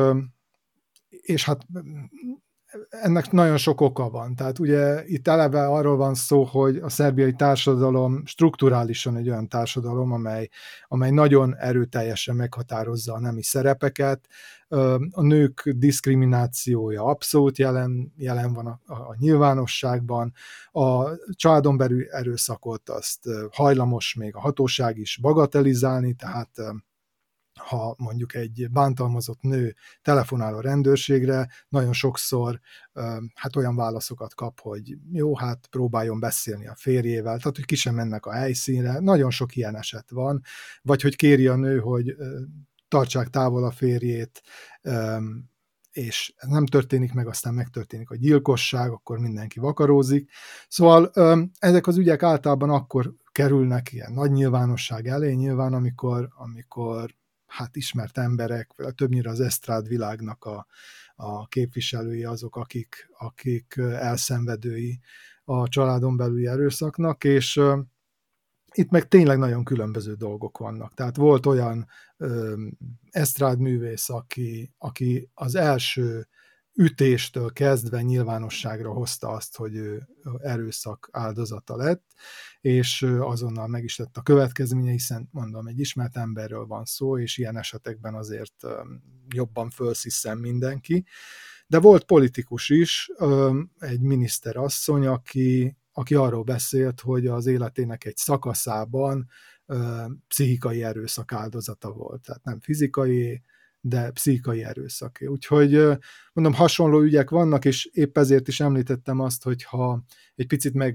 és hát ennek nagyon sok oka van. Tehát ugye itt eleve arról van szó, hogy a szerbiai társadalom strukturálisan egy olyan társadalom, amely, amely nagyon erőteljesen meghatározza a nemi szerepeket. A nők diszkriminációja abszolút jelen, jelen van a, a nyilvánosságban. A családon belül erőszakot azt hajlamos még a hatóság is bagatelizálni, tehát ha mondjuk egy bántalmazott nő telefonál a rendőrségre, nagyon sokszor hát olyan válaszokat kap, hogy jó, hát próbáljon beszélni a férjével, tehát hogy ki sem mennek a helyszínre, nagyon sok ilyen eset van, vagy hogy kéri a nő, hogy tartsák távol a férjét, és ez nem történik meg, aztán megtörténik a gyilkosság, akkor mindenki vakarózik. Szóval ezek az ügyek általában akkor kerülnek ilyen nagy nyilvánosság elé, nyilván, amikor, amikor hát ismert emberek, többnyire az esztrád világnak a, a képviselői azok, akik, akik elszenvedői a családon belüli erőszaknak, és uh, itt meg tényleg nagyon különböző dolgok vannak. Tehát volt olyan uh, esztrád művész, aki, aki az első ütéstől kezdve nyilvánosságra hozta azt, hogy ő erőszak áldozata lett, és azonnal meg is tett a következménye, hiszen mondom, egy ismert emberről van szó, és ilyen esetekben azért jobban fölsziszem mindenki. De volt politikus is, egy miniszterasszony, aki, aki arról beszélt, hogy az életének egy szakaszában pszichikai erőszak áldozata volt. Tehát nem fizikai, de pszichikai erőszaké. Úgyhogy mondom, hasonló ügyek vannak, és épp ezért is említettem azt, hogy ha egy picit meg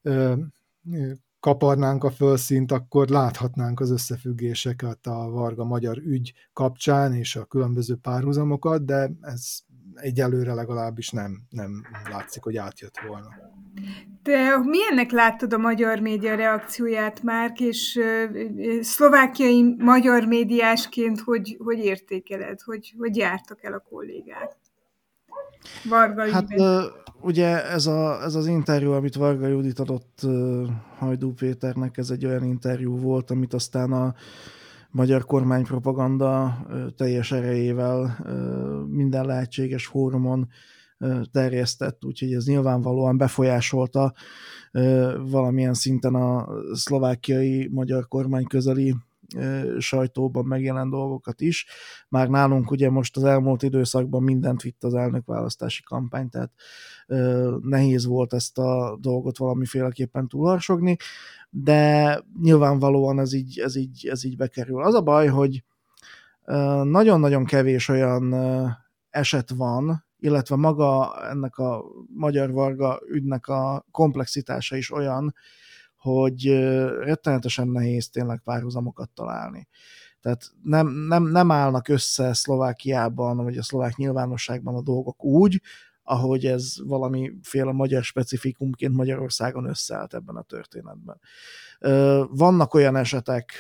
kaparnánk a fölszínt, akkor láthatnánk az összefüggéseket a Varga magyar ügy kapcsán, és a különböző párhuzamokat, de ez egyelőre legalábbis nem, nem látszik, hogy átjött volna. Te milyennek láttad a magyar média reakcióját, Márk, és szlovákiai magyar médiásként hogy, hogy értékeled, hogy, hogy jártak el a kollégák? Varga hát uh, ugye ez, a, ez az interjú, amit Varga Judit adott uh, Hajdú Péternek, ez egy olyan interjú volt, amit aztán a magyar kormánypropaganda uh, teljes erejével uh, minden lehetséges fórumon terjesztett, úgyhogy ez nyilvánvalóan befolyásolta valamilyen szinten a szlovákiai magyar kormány közeli sajtóban megjelent dolgokat is. Már nálunk ugye most az elmúlt időszakban mindent vitt az elnökválasztási kampány, tehát nehéz volt ezt a dolgot valamiféleképpen túlharsogni, de nyilvánvalóan ez így, ez így, ez így bekerül. Az a baj, hogy nagyon-nagyon kevés olyan eset van, illetve maga ennek a Magyar Varga ügynek a komplexitása is olyan, hogy rettenetesen nehéz tényleg párhuzamokat találni. Tehát nem, nem, nem állnak össze Szlovákiában, vagy a szlovák nyilvánosságban a dolgok úgy, ahogy ez valamiféle magyar specifikumként Magyarországon összeállt ebben a történetben. Vannak olyan esetek,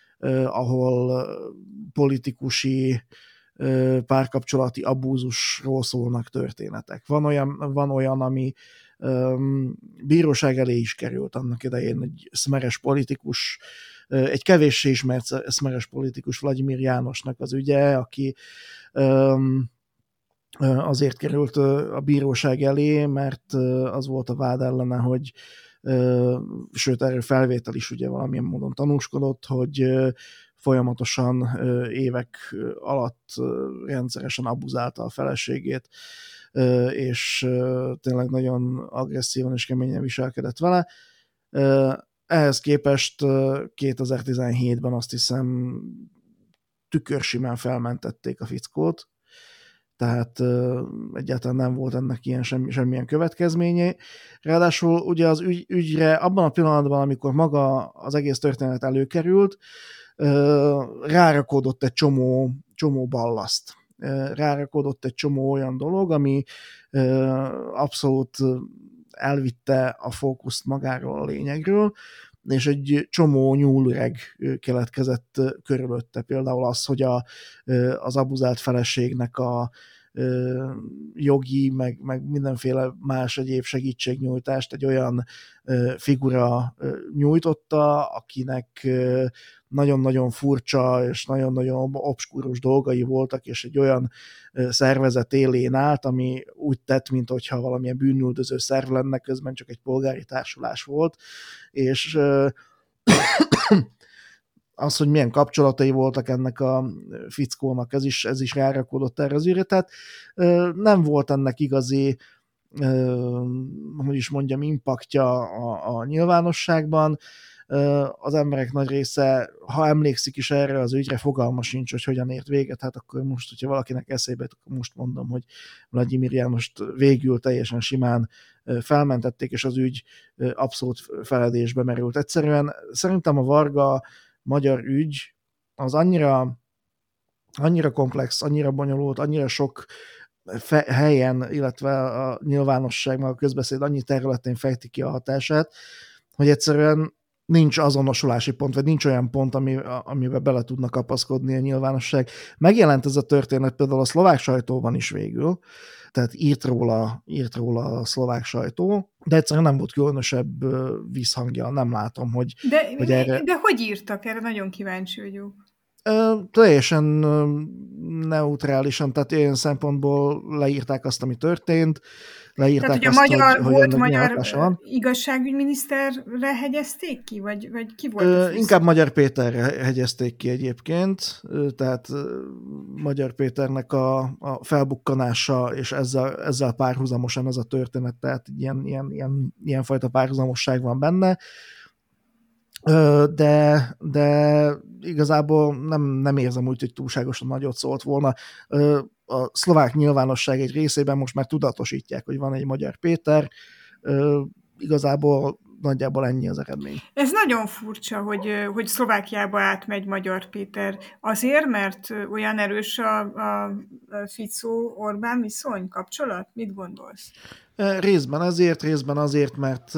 ahol politikusi párkapcsolati abúzusról szólnak történetek. Van olyan, van olyan ami um, bíróság elé is került annak idején, egy szmeres politikus, egy kevéssé ismert szmeres politikus, Vladimir Jánosnak az ügye, aki um, azért került a bíróság elé, mert az volt a vád ellene, hogy sőt, erről felvétel is ugye valamilyen módon tanúskodott, hogy folyamatosan évek alatt rendszeresen abuzálta a feleségét, és tényleg nagyon agresszívan és keményen viselkedett vele. Ehhez képest kétezer-tizenhétben azt hiszem tükörsimán felmentették a fickót, tehát egyáltalán nem volt ennek ilyen semmi, semmilyen következménye. Ráadásul ugye az ügy, ügyre abban a pillanatban, amikor maga az egész történet előkerült, rárakódott egy csomó, csomó ballaszt. Rárakódott egy csomó olyan dolog, ami abszolút elvitte a fókuszt magáról a lényegről, és egy csomó nyúlüreg keletkezett körülötte. Például az, hogy a, az abuzált feleségnek a jogi, meg, meg mindenféle más egyéb segítségnyújtást egy olyan figura nyújtotta, akinek nagyon-nagyon furcsa és nagyon-nagyon obskurus dolgai voltak, és egy olyan szervezet élén állt, ami úgy tett, mintha valamilyen bűnüldöző szerv lenne, közben csak egy polgári társulás volt, és az, hogy milyen kapcsolatai voltak ennek a fickónak, ez is, ez is rárakódott erre az ügyre, tehát nem volt ennek igazi, hogy is mondjam, impaktja a, a nyilvánosságban. Az emberek nagy része, ha emlékszik is erre az ügyre, fogalma sincs, hogy hogyan ért véget, hát akkor most, hogyha valakinek eszébe, akkor most mondom, hogy Vladimir Jánost végül teljesen simán felmentették, és az ügy abszolút feledésbe merült. Egyszerűen szerintem a Varga magyar ügy az annyira, annyira komplex, annyira bonyolult, annyira sok fe- helyen, illetve a nyilvánosság, meg a közbeszéd annyi területén fejti ki a hatását, hogy egyszerűen nincs azonosulási pont, vagy nincs olyan pont, ami, amiben bele tudnak kapaszkodni a nyilvánosság. Megjelent ez a történet például a szlovák sajtóban is végül, tehát írt róla, írt róla a szlovák sajtó, de egyszerűen nem volt különösebb visszhangja, nem látom, hogy, de, hogy erre... De hogy írtak? Erre nagyon kíváncsi vagyok. Ö, teljesen neutrálisan, tehát ilyen szempontból leírták azt, ami történt, leírták tehát, azt, hogy a magyar, hogy, volt hogy magyar igazságügyminiszterre hegyezték ki? Vagy, vagy ki volt? Ö, inkább Magyar Péterre hegyezték ki egyébként, tehát Magyar Péternek a, a felbukkanása, és ezzel, ezzel párhuzamosan ez a történet, tehát ilyen, ilyen, ilyen, ilyenfajta párhuzamosság van benne. De, de igazából nem, nem érzem úgy, hogy túlságosan nagyot szólt volna. A szlovák nyilvánosság egy részében most már tudatosítják, hogy van egy Magyar Péter. Igazából nagyjából ennyi az eredmény. Ez nagyon furcsa, hogy, hogy Szlovákiába átmegy Magyar Péter. Azért, mert olyan erős a, a Ficó-Orbán viszony, kapcsolat? Mit gondolsz? Részben ezért, részben azért, mert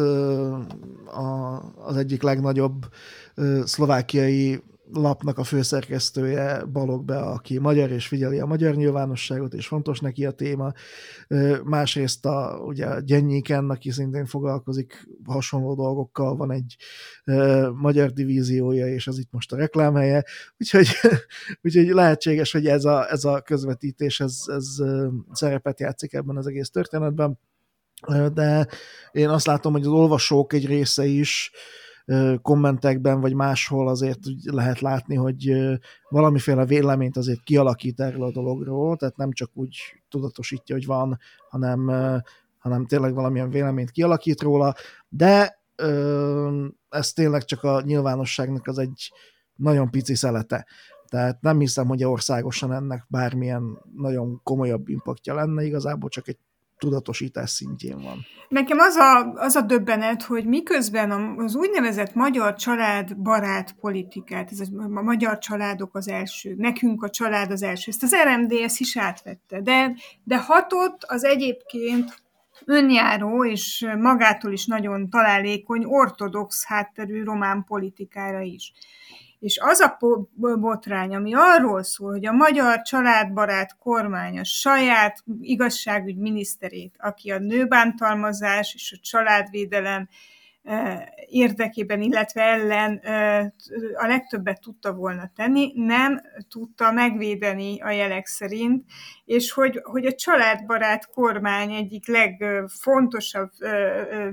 az egyik legnagyobb szlovákiai lapnak a főszerkesztője Balogh Bea, aki magyar és figyeli a magyar nyilvánosságot, és fontos neki a téma. Másrészt a, ugye a Gyennyéken, aki szintén foglalkozik hasonló dolgokkal, van egy uh, magyar divíziója, és az itt most a reklámhelye. Úgyhogy, úgyhogy lehetséges, hogy ez a, ez a közvetítés ez, ez uh, szerepet játszik ebben az egész történetben. Uh, de én azt látom, hogy az olvasók egy része is kommentekben, vagy máshol azért lehet látni, hogy valamiféle véleményt azért kialakít erről a dologról, tehát nem csak úgy tudatosítja, hogy van, hanem, hanem tényleg valamilyen véleményt kialakít róla, de ez tényleg csak a nyilvánosságnak az egy nagyon pici szelete. Tehát nem hiszem, hogy országosan ennek bármilyen nagyon komolyabb impaktja lenne, igazából csak egy tudatosítás szintjén van. Nekem az a, az a döbbenet, hogy miközben az úgynevezett magyar családbarát politikát, ez a magyar családok az első, nekünk a család az első, ezt az er em dé es is átvette, de, de hatott az egyébként önjáró és magától is nagyon találékony ortodox hátterű román politikára is. És az a botrány, ami arról szól, hogy a magyar családbarát kormány a saját igazságügyminiszterét, aki a nőbántalmazás és a családvédelem érdekében, illetve ellen a legtöbbet tudta volna tenni, nem tudta megvédeni a jelek szerint, és hogy, hogy a családbarát kormány egyik legfontosabb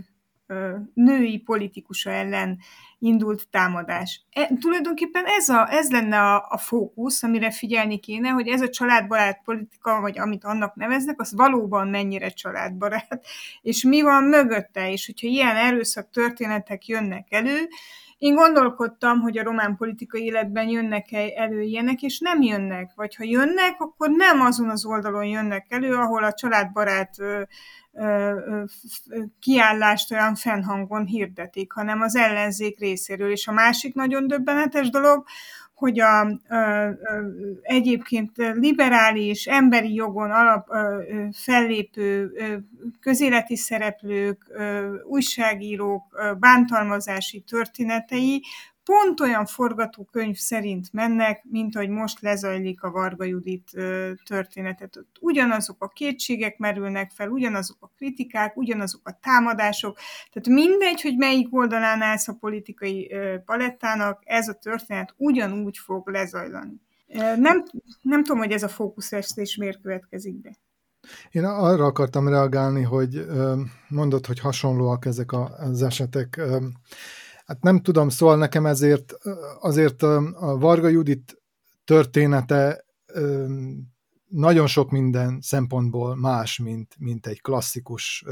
női politikusa ellen indult támadás. E, tulajdonképpen ez, a, ez lenne a, a fókusz, amire figyelni kéne, hogy ez a családbarát politika, vagy amit annak neveznek, az valóban mennyire családbarát, és mi van mögötte, és hogyha ilyen erőszak történetek jönnek elő, én gondolkodtam, hogy a román politikai életben jönnek elő ilyenek, és nem jönnek. Vagy ha jönnek, akkor nem azon az oldalon jönnek elő, ahol a családbarát ö, ö, ö, kiállást olyan fennhangon hirdetik, hanem az ellenzék részéről. És a másik nagyon döbbenetes dolog, hogy a, a, a, egyébként liberális, emberi jogon alap a, fellépő közéleti szereplők, újságírók bántalmazási történetei pont olyan forgatókönyv szerint mennek, mint ahogy most lezajlik a Varga Judit történetet. Ugyanazok a kétségek merülnek fel, ugyanazok a kritikák, ugyanazok a támadások, tehát mindegy, hogy melyik oldalán állsz a politikai palettának, ez a történet ugyanúgy fog lezajlani. Nem, nem tudom, hogy ez a fókuszvesztés miért következik be. Én arra akartam reagálni, hogy mondod, hogy hasonlóak ezek az esetek. Hát nem tudom, szóval nekem ezért azért a Varga Judit története nagyon sok minden szempontból más, mint, mint egy klasszikus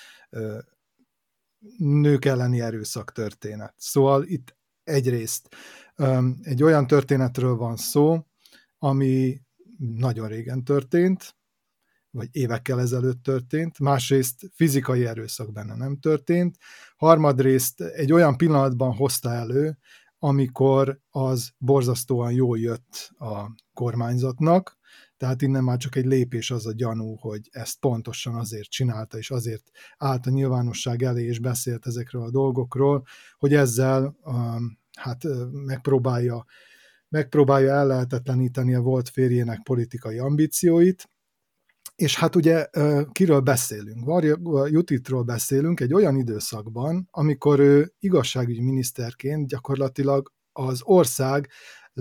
nők elleni erőszak történet. Szóval itt egyrészt egy olyan történetről van szó, ami nagyon régen történt, vagy évekkel ezelőtt történt, másrészt fizikai erőszak benne nem történt, harmadrészt egy olyan pillanatban hozta elő, amikor az borzasztóan jól jött a kormányzatnak, tehát innen már csak egy lépés az a gyanú, hogy ezt pontosan azért csinálta, és azért állt a nyilvánosság elé, és beszélt ezekről a dolgokról, hogy ezzel hát megpróbálja, megpróbálja ellehetetleníteni a volt férjének politikai ambícióit. És hát ugye kiről beszélünk? Varga Juditról beszélünk egy olyan időszakban, amikor ő igazságügyi miniszterként gyakorlatilag az ország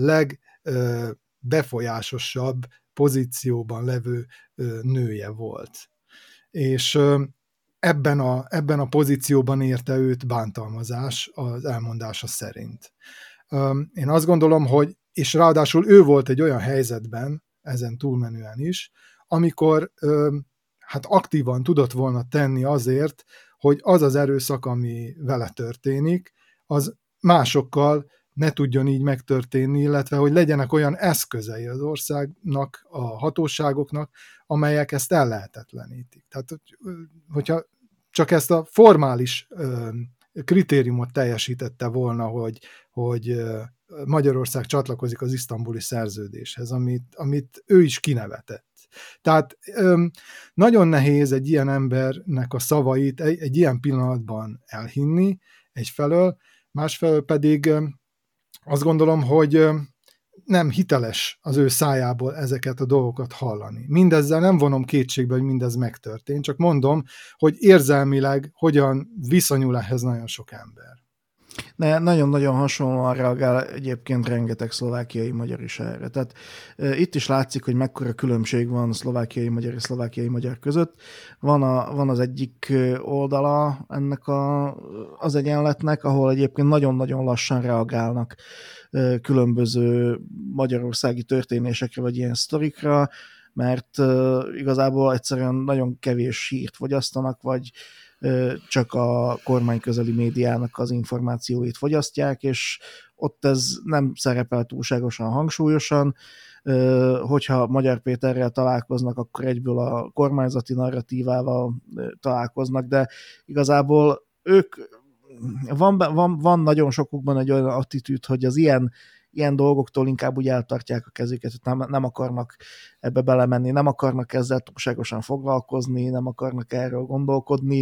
legbefolyásosabb pozícióban levő nője volt. És ebben a, ebben a pozícióban érte őt bántalmazás az elmondása szerint. Én azt gondolom, hogy, és ráadásul ő volt egy olyan helyzetben, ezen túlmenően is, amikor hát aktívan tudott volna tenni azért, hogy az az erőszak, ami vele történik, az másokkal ne tudjon így megtörténni, illetve hogy legyenek olyan eszközei az országnak, a hatóságoknak, amelyek ezt ellehetetlenítik. Tehát, hogyha csak ezt a formális kritériumot teljesítette volna, hogy, hogy Magyarország csatlakozik az isztambuli szerződéshez, amit, amit ő is kinevetett. Tehát nagyon nehéz egy ilyen embernek a szavait egy, egy ilyen pillanatban elhinni egyfelől, másfelől pedig azt gondolom, hogy nem hiteles az ő szájából ezeket a dolgokat hallani. Mindezzel nem vonom kétségbe, hogy mindez megtörtént, csak mondom, hogy érzelmileg hogyan viszonyul ehhez nagyon sok ember. De nagyon-nagyon hasonlóan reagál egyébként rengeteg szlovákiai magyar is erre. Tehát e, itt is látszik, hogy mekkora különbség van szlovákiai magyar és szlovákiai magyar között. Van, a, van az egyik oldala ennek a, az egyenletnek, ahol egyébként nagyon-nagyon lassan reagálnak e, különböző magyarországi történésekre, vagy ilyen sztorikra, mert e, igazából egyszerűen nagyon kevés hírt fogyasztanak, vagy csak a kormány közeli médiának az információit fogyasztják, és ott ez nem szerepel túlságosan hangsúlyosan. Hogyha Magyar Péterrel találkoznak, akkor egyből a kormányzati narratívával találkoznak, de igazából ők, van, van, van nagyon sokukban egy olyan attitűd, hogy az ilyen ilyen dolgoktól inkább úgy eltartják a kezüket, hogy nem, nem akarnak ebbe belemenni, nem akarnak ezzel túlságosan foglalkozni, nem akarnak erről gondolkodni,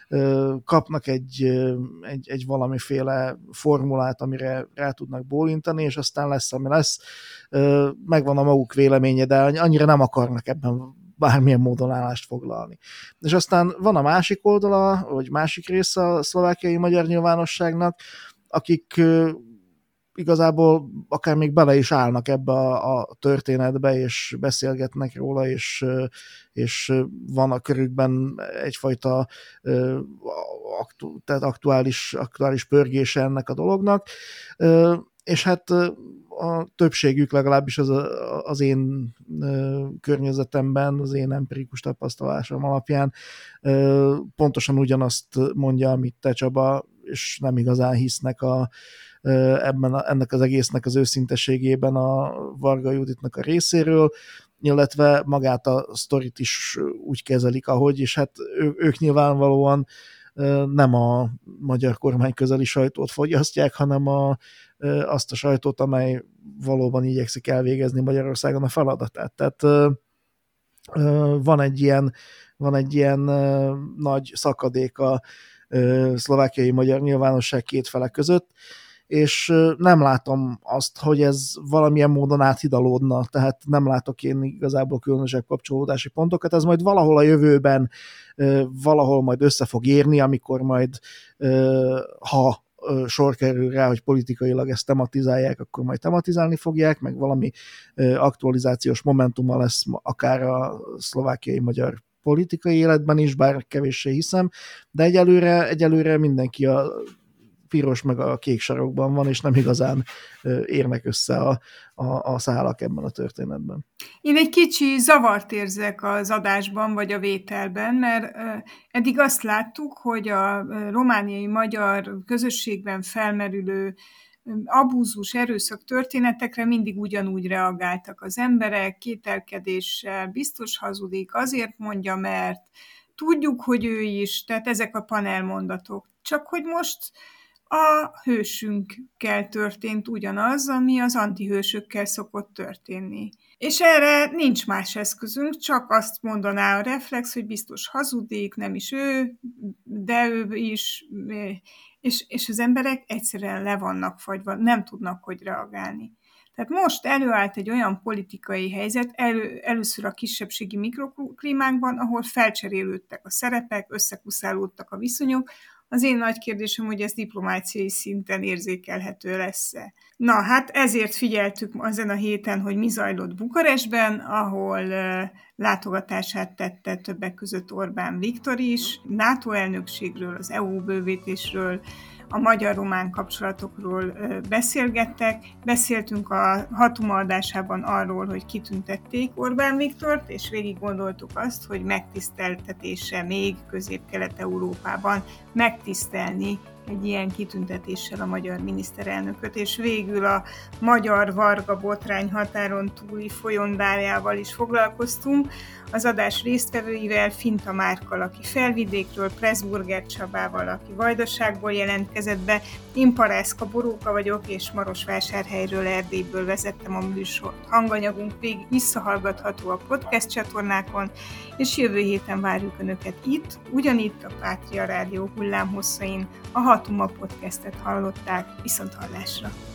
kapnak egy, egy, egy valamiféle formulát, amire rá tudnak bólintani, és aztán lesz, ami lesz. Megvan a maguk véleménye, de annyira nem akarnak ebben bármilyen módon állást foglalni. És aztán van a másik oldala, vagy másik része a szlovákiai magyar nyilvánosságnak, akik igazából akár még bele is állnak ebbe a, a történetbe, és beszélgetnek róla, és, és van a körükben egyfajta aktu, tehát aktuális, aktuális pörgése ennek a dolognak, és hát a többségük, legalábbis az, az én környezetemben, az én empirikus tapasztalásom alapján pontosan ugyanazt mondja, amit te, Csaba, és nem igazán hisznek a, ebben a, ennek az egésznek az őszintességében a Varga Juditnak a részéről, illetve magát a sztorit is úgy kezelik, ahogy, és hát ő, ők nyilvánvalóan nem a magyar kormány közeli sajtót fogyasztják, hanem a, azt a sajtót, amely valóban igyekszik elvégezni Magyarországon a feladatát. Tehát van egy ilyen, van egy ilyen nagy szakadék a szlovákiai magyar nyilvánosság két fele között, és nem látom azt, hogy ez valamilyen módon áthidalódna, tehát nem látok én igazából különösebb kapcsolódási pontokat, ez majd valahol a jövőben valahol majd össze fog érni, amikor majd, ha sor kerül rá, hogy politikailag ezt tematizálják, akkor majd tematizálni fogják, meg valami aktualizációs momentuma lesz akár a szlovákiai magyar politikai életben is, bár kevéssé hiszem, de egyelőre, egyelőre mindenki a piros meg a kék sarokban van, és nem igazán érnek össze a, a, a szálak ebben a történetben. Én egy kicsi zavart érzek az adásban, vagy a vételben, mert eddig azt láttuk, hogy a romániai magyar közösségben felmerülő abúzus, erőszak történetekre mindig ugyanúgy reagáltak az emberek, kételkedéssel, biztos hazudik, azért mondja, mert tudjuk, hogy ő is, tehát ezek a panelmondatok. Csak hogy most a hősünkkel történt ugyanaz, ami az antihősökkel szokott történni. És erre nincs más eszközünk, csak azt mondaná a reflex, hogy biztos hazudik, nem is ő, de ő is, és, és az emberek egyszerűen le vannak fagyva, nem tudnak hogy reagálni. Tehát most előállt egy olyan politikai helyzet, elő, először a kisebbségi mikroklímákban, ahol felcserélődtek a szerepek, összekuszálódtak a viszonyok. Az én nagy kérdésem, hogy ez diplomáciai szinten érzékelhető lesz-e. Na, hát ezért figyeltük ezen a héten, hogy mi zajlott Bukarestben, ahol uh, látogatását tette többek között Orbán Viktor is, NATO elnökségről, az é u bővítésről, a magyar-román kapcsolatokról beszélgettek. Beszéltünk a Hatuma adásában arról, hogy kitüntették Orbán Viktort, és végig gondoltuk azt, hogy megtiszteltetése még Közép-Kelet-Európában megtisztelni egy ilyen kitüntetéssel a magyar miniszterelnököt, és végül a magyar Varga botrány határon túli folyondájával is foglalkoztunk. Az adás résztvevőivel Finta Márkkal, aki Felvidékről, Pressburger Csabával, aki Vajdaságból jelentkezett be, én Parászka Boróka vagyok, és Marosvásárhelyről, Erdélyből vezettem a műsort. Hanganyagunk végig visszahallgatható a podcast csatornákon, és jövő héten várjuk Önöket itt, ugyanitt a Pátria Rádió hullámhosszain. A Hatuma podcastet hallották, viszont hallásra!